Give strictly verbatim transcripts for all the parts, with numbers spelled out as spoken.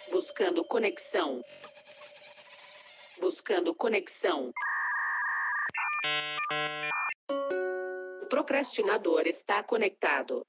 Buscando conexão. Buscando conexão. O procrastinador está conectado.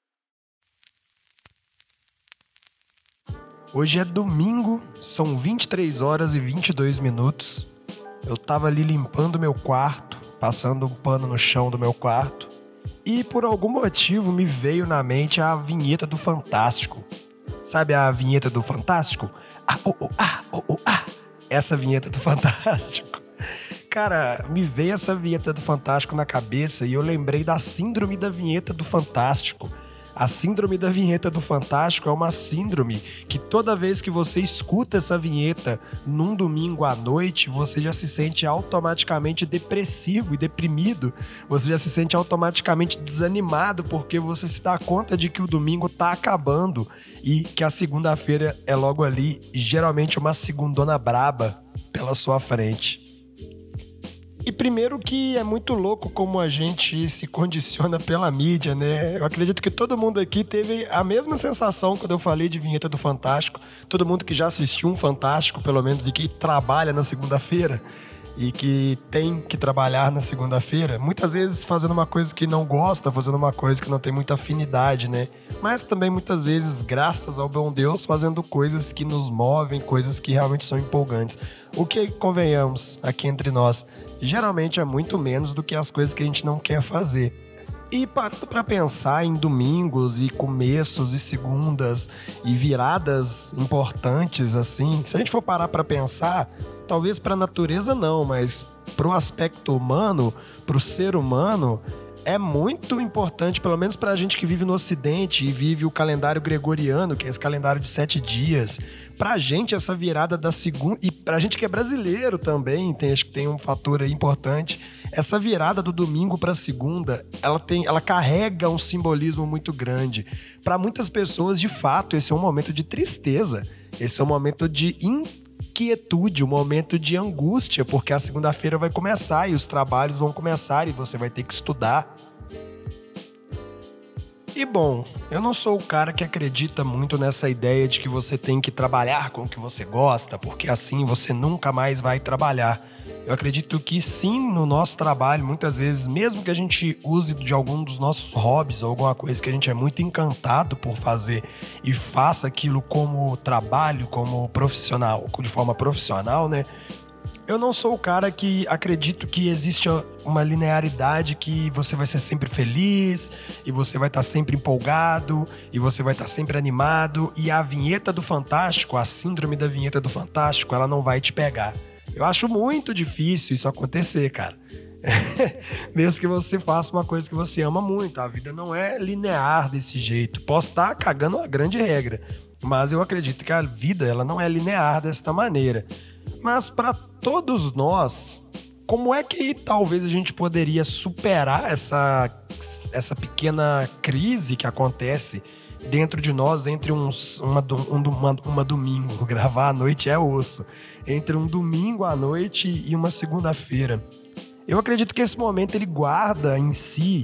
Hoje é domingo, são vinte e três horas e vinte e dois minutos. Eu tava ali limpando meu quarto, passando um pano no chão do meu quarto, e por algum motivo me veio na mente a vinheta do Fantástico. Sabe a vinheta do Fantástico? Ah, oh, oh, ah, oh, oh, ah. Essa vinheta do Fantástico. Cara, me veio essa vinheta do Fantástico na cabeça e eu lembrei da síndrome da vinheta do Fantástico. A síndrome da vinheta do Fantástico é uma síndrome que toda vez que você escuta essa vinheta num domingo à noite, você já se sente automaticamente depressivo e deprimido. Você já se sente automaticamente desanimado porque você se dá conta de que o domingo tá acabando e que a segunda-feira é logo ali, geralmente uma segundona braba pela sua frente. E primeiro que é muito louco como a gente se condiciona pela mídia, né? Eu acredito que todo mundo aqui teve a mesma sensação quando eu falei de vinheta do Fantástico. Todo mundo que já assistiu um Fantástico, pelo menos, e que trabalha na segunda-feira e que tem que trabalhar na segunda-feira, muitas vezes fazendo uma coisa que não gosta, fazendo uma coisa que não tem muita afinidade, né? Mas também muitas vezes, graças ao bom Deus, fazendo coisas que nos movem, coisas que realmente são empolgantes. O que, convenhamos, aqui entre nós, geralmente é muito menos do que as coisas que a gente não quer fazer. E parando para pensar em domingos e começos e segundas e viradas importantes, assim, se a gente for parar para pensar, talvez para a natureza não, mas para o aspecto humano, para o ser humano, é muito importante, pelo menos para a gente que vive no Ocidente e vive o calendário gregoriano, que é esse calendário de sete dias. Para a gente, essa virada da segunda... E para a gente que é brasileiro também, tem, acho que tem um fator aí importante. Essa virada do domingo para segunda, ela, tem, ela carrega um simbolismo muito grande. Para muitas pessoas, de fato, esse é um momento de tristeza. Esse é um momento de inquietude, um momento de angústia, porque a segunda-feira vai começar e os trabalhos vão começar e você vai ter que estudar. E bom, eu não sou o cara que acredita muito nessa ideia de que você tem que trabalhar com o que você gosta, porque assim você nunca mais vai trabalhar. Eu acredito que sim, no nosso trabalho, muitas vezes, mesmo que a gente use de algum dos nossos hobbies, alguma coisa que a gente é muito encantado por fazer e faça aquilo como trabalho, como profissional, de forma profissional, né? Eu não sou o cara que acredito que existe uma linearidade que você vai ser sempre feliz e você vai estar sempre empolgado e você vai estar sempre animado e a vinheta do Fantástico, a síndrome da vinheta do Fantástico, ela não vai te pegar. Eu acho muito difícil isso acontecer, cara. Mesmo que você faça uma coisa que você ama muito, a vida não é linear desse jeito. Posso estar cagando uma grande regra, mas eu acredito que a vida ela não é linear desta maneira. Mas para todos nós, como é que talvez a gente poderia superar essa, essa pequena crise que acontece dentro de nós entre uns, uma, uma, uma domingo? Gravar à noite é osso. Entre um domingo à noite e uma segunda-feira. Eu acredito que esse momento ele guarda em si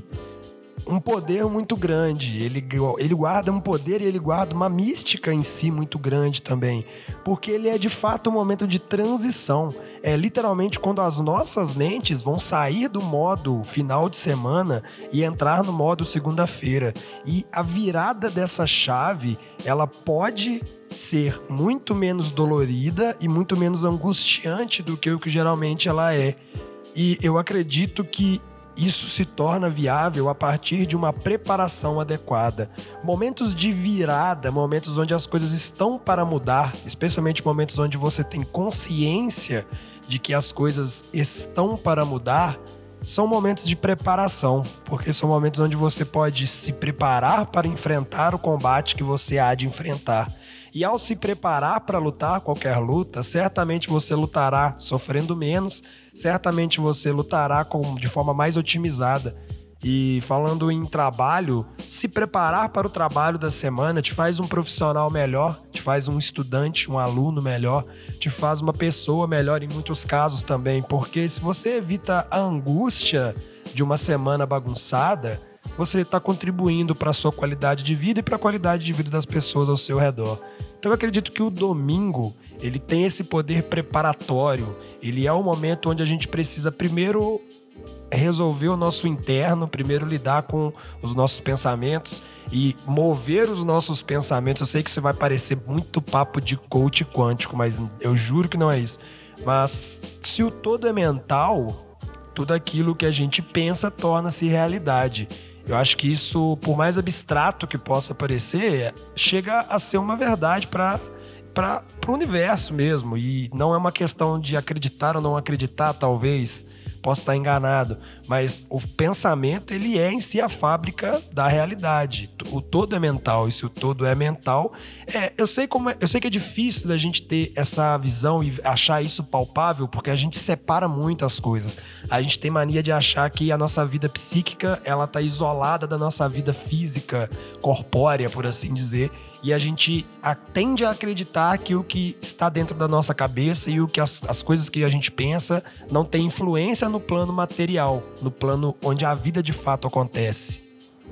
um poder muito grande, ele, ele guarda um poder e ele guarda uma mística em si muito grande também, porque ele é de fato um momento de transição, é literalmente quando as nossas mentes vão sair do modo final de semana e entrar no modo segunda-feira, e a virada dessa chave, ela pode ser muito menos dolorida e muito menos angustiante do que o que geralmente ela é, e eu acredito que isso se torna viável a partir de uma preparação adequada. Momentos de virada, momentos onde as coisas estão para mudar, especialmente momentos onde você tem consciência de que as coisas estão para mudar, são momentos de preparação, porque são momentos onde você pode se preparar para enfrentar o combate que você há de enfrentar. E ao se preparar para lutar qualquer luta, certamente você lutará sofrendo menos, certamente você lutará com, de forma mais otimizada. E falando em trabalho, se preparar para o trabalho da semana te faz um profissional melhor, te faz um estudante, um aluno melhor, te faz uma pessoa melhor em muitos casos também, porque se você evita a angústia de uma semana bagunçada, você está contribuindo para a sua qualidade de vida e para a qualidade de vida das pessoas ao seu redor. Então eu acredito que o domingo, ele tem esse poder preparatório. Ele é o momento onde a gente precisa primeiro resolver o nosso interno, primeiro lidar com os nossos pensamentos e mover os nossos pensamentos. Eu sei que isso vai parecer muito papo de coach quântico, mas eu juro que não é isso. Mas se o todo é mental, tudo aquilo que a gente pensa torna-se realidade. Eu acho que isso, por mais abstrato que possa parecer, chega a ser uma verdade para para o universo mesmo. E não é uma questão de acreditar ou não acreditar, talvez. Posso estar enganado, mas o pensamento, ele é em si a fábrica da realidade. O todo é mental, e se o todo é mental, é, eu sei como é, eu sei que é difícil da gente ter essa visão e achar isso palpável, porque a gente separa muito as coisas. A gente tem mania de achar que a nossa vida psíquica, ela tá isolada da nossa vida física, corpórea, por assim dizer, e a gente tende a acreditar que o que está dentro da nossa cabeça e o que as, as coisas que a gente pensa não tem influência no plano material, no plano onde a vida de fato acontece.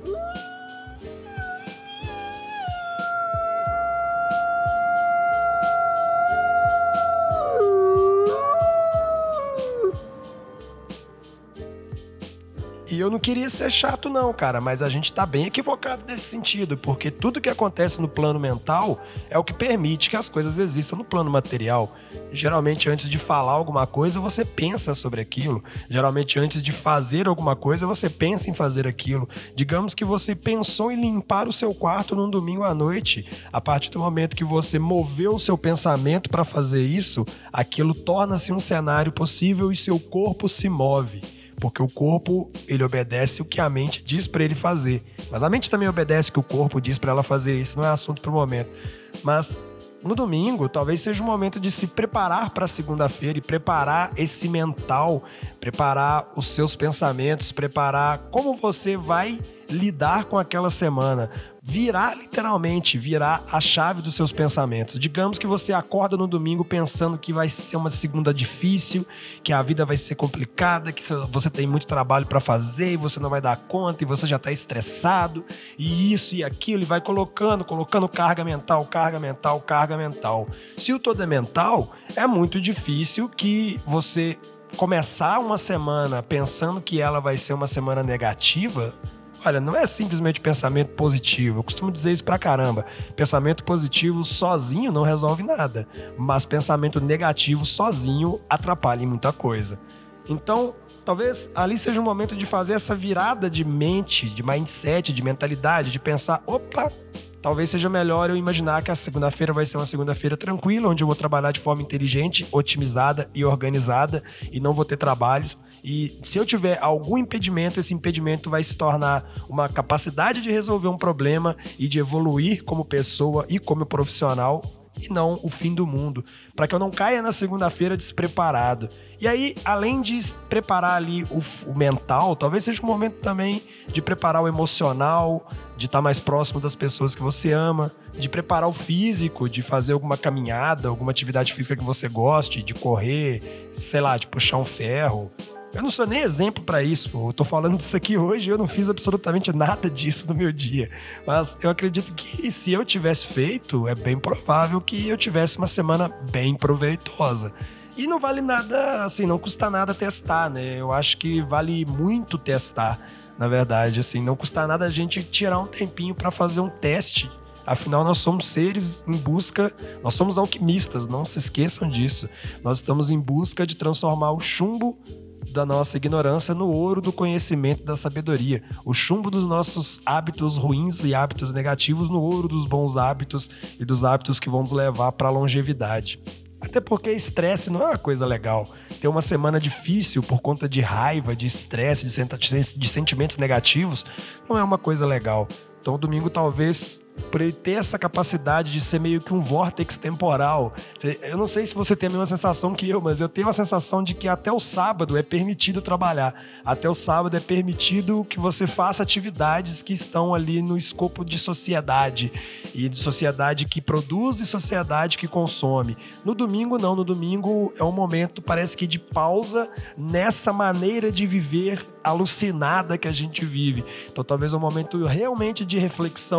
E eu não queria ser chato não, cara, mas a gente tá bem equivocado nesse sentido, porque tudo que acontece no plano mental é o que permite que as coisas existam no plano material. Geralmente, antes de falar alguma coisa, você pensa sobre aquilo. Geralmente, antes de fazer alguma coisa, você pensa em fazer aquilo. Digamos que você pensou em limpar o seu quarto num domingo à noite. A partir do momento que você moveu o seu pensamento para fazer isso, aquilo torna-se um cenário possível e seu corpo se move. Porque o corpo, ele obedece o que a mente diz para ele fazer. Mas a mente também obedece o que o corpo diz para ela fazer. Isso não é assunto para o momento. Mas no domingo, talvez seja o momento de se preparar para a segunda-feira e preparar esse mental, preparar os seus pensamentos, preparar como você vai lidar com aquela semana. Virar, literalmente, virar a chave dos seus pensamentos. Digamos que você acorda no domingo pensando que vai ser uma segunda difícil, que a vida vai ser complicada, que você tem muito trabalho para fazer e você não vai dar conta e você já está estressado e isso e aquilo, e vai colocando, colocando carga mental, carga mental, carga mental. Se o todo é mental, é muito difícil que você começar uma semana pensando que ela vai ser uma semana negativa. Olha, não é simplesmente pensamento positivo. Eu costumo dizer isso pra caramba. Pensamento positivo sozinho não resolve nada. Mas pensamento negativo sozinho atrapalha em muita coisa. Então, talvez ali seja o momento de fazer essa virada de mente, de mindset, de mentalidade, de pensar, opa, talvez seja melhor eu imaginar que a segunda-feira vai ser uma segunda-feira tranquila, onde eu vou trabalhar de forma inteligente, otimizada e organizada e não vou ter trabalhos. E se eu tiver algum impedimento, esse impedimento vai se tornar uma capacidade de resolver um problema e de evoluir como pessoa e como profissional, e não o fim do mundo, para que eu não caia na segunda-feira despreparado. E aí, além de preparar ali o, o mental, talvez seja um momento também de preparar o emocional, de estar mais próximo das pessoas que você ama, de preparar o físico, de fazer alguma caminhada, alguma atividade física que você goste, de correr, sei lá, de puxar um ferro. Eu não sou nem exemplo para isso, pô. Eu tô falando disso aqui hoje e eu não fiz absolutamente nada disso no meu dia. Mas eu acredito que se eu tivesse feito, é bem provável que eu tivesse uma semana bem proveitosa. E não vale nada, assim, não custa nada testar, né? Eu acho que vale muito testar, na verdade, assim. Não custa nada a gente tirar um tempinho para fazer um teste. Afinal, nós somos seres em busca, nós somos alquimistas, não se esqueçam disso. Nós estamos em busca de transformar o chumbo da nossa ignorância no ouro do conhecimento e da sabedoria. O chumbo dos nossos hábitos ruins e hábitos negativos no ouro dos bons hábitos e dos hábitos que vão nos levar para a longevidade. Até porque estresse não é uma coisa legal. Ter uma semana difícil por conta de raiva, de estresse, de sentimentos negativos, não é uma coisa legal. Então, o domingo, talvez, por ele ter essa capacidade de ser meio que um vórtex temporal. Eu não sei se você tem a mesma sensação que eu, mas eu tenho a sensação de que até o sábado é permitido trabalhar. Até o sábado é permitido que você faça atividades que estão ali no escopo de sociedade. E de sociedade que produz e sociedade que consome. No domingo, não. No domingo é um momento, parece que de pausa nessa maneira de viver alucinada que a gente vive. Então, talvez é um momento realmente de reflexão,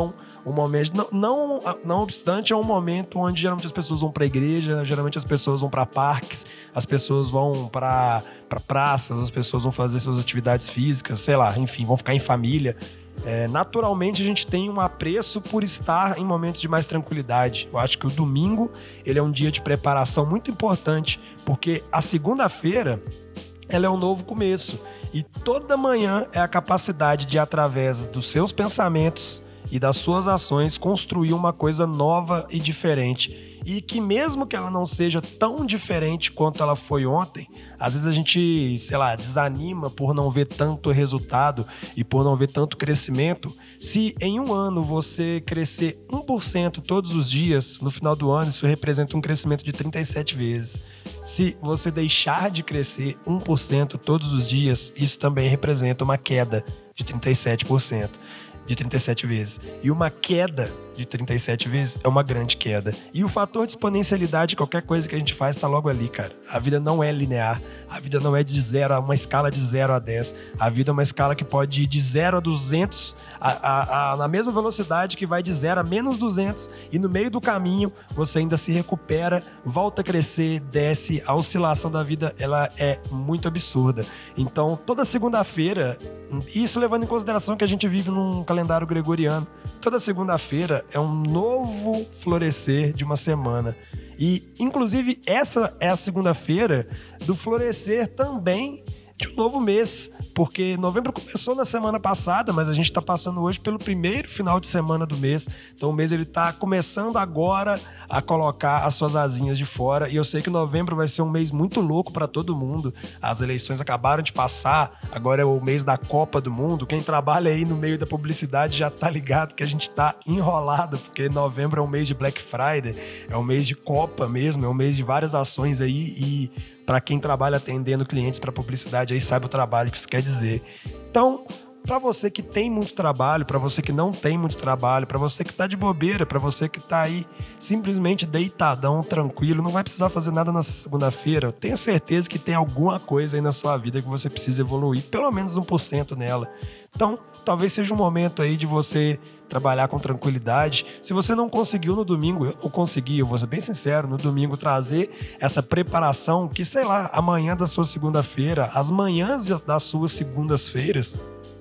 um momento... Não, não, não obstante, é um momento onde geralmente as pessoas vão para a igreja, geralmente as pessoas vão para parques, as pessoas vão para pra praças, as pessoas vão fazer suas atividades físicas, sei lá, enfim, vão ficar em família. É, naturalmente, a gente tem um apreço por estar em momentos de mais tranquilidade. Eu acho que o domingo, ele é um dia de preparação muito importante, porque a segunda-feira, ela é um novo começo. E toda manhã é a capacidade de, através dos seus pensamentos e das suas ações, construir uma coisa nova e diferente. E que mesmo que ela não seja tão diferente quanto ela foi ontem, às vezes a gente, sei lá, desanima por não ver tanto resultado e por não ver tanto crescimento. Se em um ano você crescer um por cento todos os dias, no final do ano isso representa um crescimento de trinta e sete vezes. Se você deixar de crescer um por cento todos os dias, isso também representa uma queda de trinta e sete por cento. De trinta e sete vezes. E uma queda de trinta e sete vezes é uma grande queda. E o fator de exponencialidade, qualquer coisa que a gente faz, tá logo ali, cara. A vida não é linear. A vida não é de zero, a uma escala de zero a dez. A vida é uma escala que pode ir de zero a duzentos, a, a, a, na mesma velocidade que vai de zero a menos duzentos. E no meio do caminho, você ainda se recupera, volta a crescer, desce. A oscilação da vida, ela é muito absurda. Então, toda segunda-feira, isso levando em consideração que a gente vive num calendário gregoriano, toda segunda-feira é um novo florescer de uma semana. E, inclusive, essa é a segunda-feira do florescer também de um novo mês, porque novembro começou na semana passada, mas a gente está passando hoje pelo primeiro final de semana do mês. Então o mês ele está começando agora a colocar as suas asinhas de fora, e eu sei que novembro vai ser um mês muito louco para todo mundo. As eleições acabaram de passar, agora é o mês da Copa do Mundo. Quem trabalha aí no meio da publicidade já tá ligado que a gente tá enrolado, porque novembro é um mês de Black Friday, é um mês de Copa mesmo, é um mês de várias ações aí, e para quem trabalha atendendo clientes para publicidade aí sabe o trabalho que isso quer dizer. Então, para você que tem muito trabalho, para você que não tem muito trabalho, para você que tá de bobeira, para você que tá aí simplesmente deitadão, tranquilo, não vai precisar fazer nada na segunda-feira, eu tenho certeza que tem alguma coisa aí na sua vida que você precisa evoluir, pelo menos um por cento nela. Então, talvez seja um momento aí de você trabalhar com tranquilidade. Se você não conseguiu no domingo, eu não consegui, eu vou ser bem sincero, no domingo trazer essa preparação que, sei lá, amanhã da sua segunda-feira, as manhãs das suas segundas-feiras,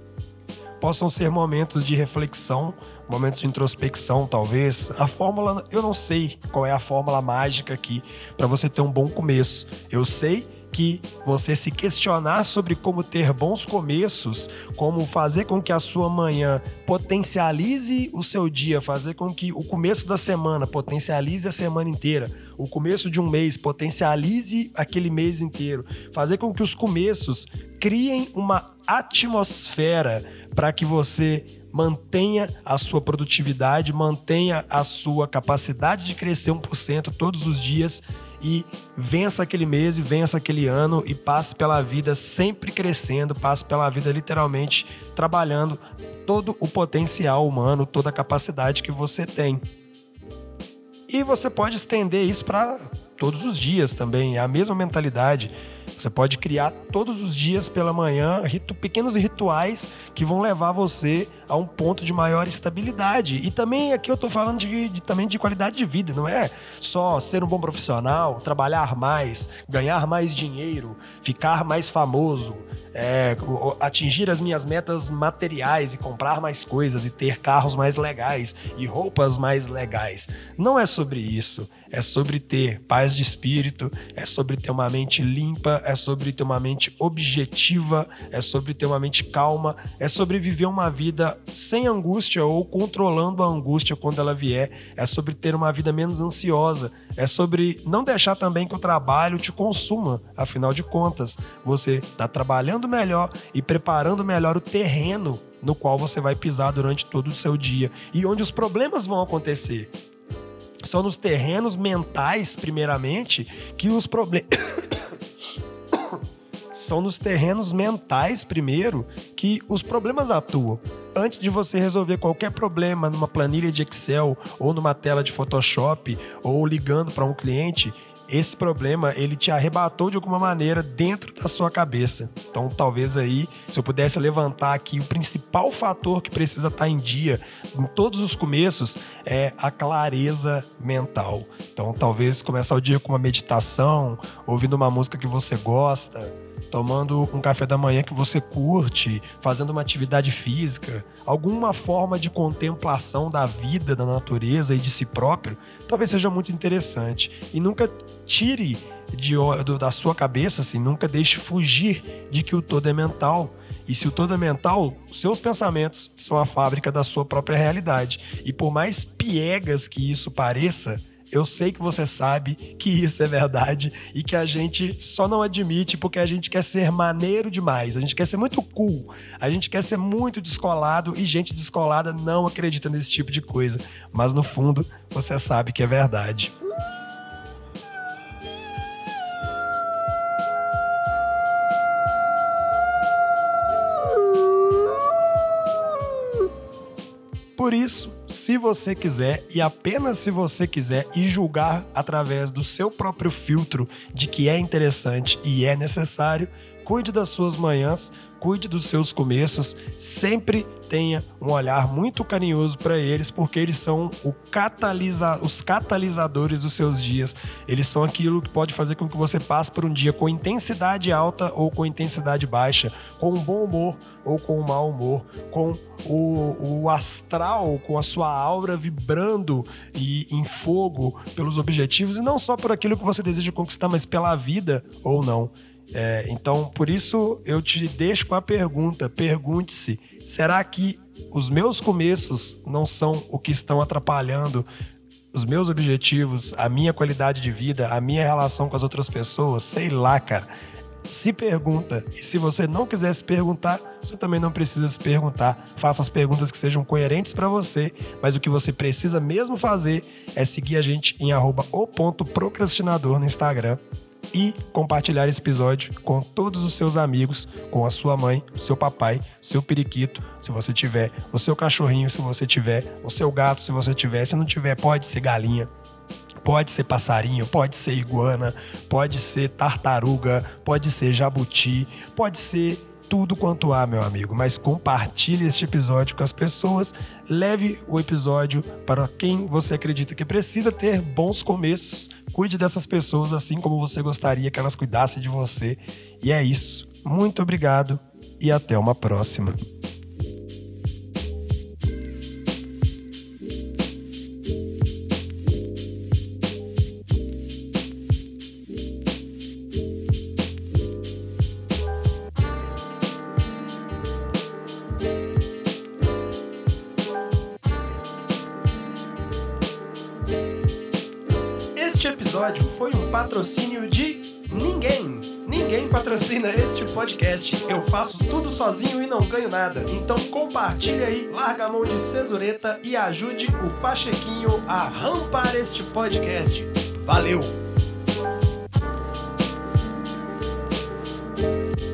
possam ser momentos de reflexão, momentos de introspecção, talvez. A fórmula, eu não sei qual é a fórmula mágica aqui para você ter um bom começo. Eu sei que você se questionar sobre como ter bons começos, como fazer com que a sua manhã potencialize o seu dia, fazer com que o começo da semana potencialize a semana inteira, o começo de um mês potencialize aquele mês inteiro, fazer com que os começos criem uma atmosfera para que você mantenha a sua produtividade, mantenha a sua capacidade de crescer um por cento todos os dias e vença aquele mês e vença aquele ano e passe pela vida sempre crescendo, passe pela vida literalmente trabalhando todo o potencial humano, toda a capacidade que você tem. E você pode estender isso para todos os dias também, é a mesma mentalidade. Você pode criar todos os dias pela manhã ritu- pequenos rituais que vão levar você a um ponto de maior estabilidade. E também aqui eu tô falando de, de, também de qualidade de vida, não é só ser um bom profissional, trabalhar mais, ganhar mais dinheiro, ficar mais famoso, é, atingir as minhas metas materiais e comprar mais coisas e ter carros mais legais e roupas mais legais. Não é sobre isso. É sobre ter paz de espírito, é sobre ter uma mente limpa, é sobre ter uma mente objetiva, é sobre ter uma mente calma, é sobre viver uma vida sem angústia ou controlando a angústia quando ela vier, é sobre ter uma vida menos ansiosa, é sobre não deixar também que o trabalho te consuma, afinal de contas, você está trabalhando melhor e preparando melhor o terreno no qual você vai pisar durante todo o seu dia e onde os problemas vão acontecer. São nos terrenos mentais, primeiramente, que os problemas... São nos terrenos mentais, primeiro, que os problemas atuam. Antes de você resolver qualquer problema numa planilha de Excel ou numa tela de Photoshop ou ligando para um cliente, esse problema, ele te arrebatou de alguma maneira dentro da sua cabeça. Então, talvez aí, se eu pudesse levantar aqui, o principal fator que precisa estar em dia, em todos os começos, é a clareza mental. Então, talvez começar o dia com uma meditação, ouvindo uma música que você gosta, tomando um café da manhã que você curte, fazendo uma atividade física, alguma forma de contemplação da vida, da natureza e de si próprio, talvez seja muito interessante. E nunca tire de, do, da sua cabeça, assim, nunca deixe fugir de que o todo é mental. E se o todo é mental, seus pensamentos são a fábrica da sua própria realidade. E por mais piegas que isso pareça, eu sei que você sabe que isso é verdade e que a gente só não admite porque a gente quer ser maneiro demais, a gente quer ser muito cool, a gente quer ser muito descolado e gente descolada não acredita nesse tipo de coisa. Mas no fundo, você sabe que é verdade. Por isso, se você quiser, e apenas se você quiser, e julgar através do seu próprio filtro de que é interessante e é necessário, cuide das suas manhãs, cuide dos seus começos, sempre tenha um olhar muito carinhoso para eles, porque eles são o catalisa- os catalisadores dos seus dias. Eles são aquilo que pode fazer com que você passe por um dia com intensidade alta ou com intensidade baixa, com um bom humor ou com um mau humor, com o, o astral, com a sua aura vibrando e em fogo pelos objetivos, e não só por aquilo que você deseja conquistar, mas pela vida ou não. É, então, por isso, eu te deixo com a pergunta. Pergunte-se, será que os meus começos não são o que estão atrapalhando os meus objetivos, a minha qualidade de vida, a minha relação com as outras pessoas? Sei lá, cara. Se pergunta. E se você não quiser se perguntar, você também não precisa se perguntar. Faça as perguntas que sejam coerentes para você, mas o que você precisa mesmo fazer é seguir a gente em arroba o ponto procrastinador no Instagram e compartilhar esse episódio com todos os seus amigos, com a sua mãe, o seu papai, seu periquito, se você tiver, o seu cachorrinho, se você tiver, o seu gato, se você tiver, se não tiver, pode ser galinha, pode ser passarinho, pode ser iguana, pode ser tartaruga, pode ser jabuti, pode ser tudo quanto há, meu amigo, mas compartilhe este episódio com as pessoas, leve o episódio para quem você acredita que precisa ter bons começos, cuide dessas pessoas assim como você gostaria que elas cuidassem de você. E é isso, muito obrigado e até uma próxima. Este episódio foi um patrocínio de ninguém. Ninguém patrocina este podcast. Eu faço tudo sozinho e não ganho nada. Então compartilhe aí, larga a mão de cesureta e ajude o Pachequinho a rampar este podcast. Valeu!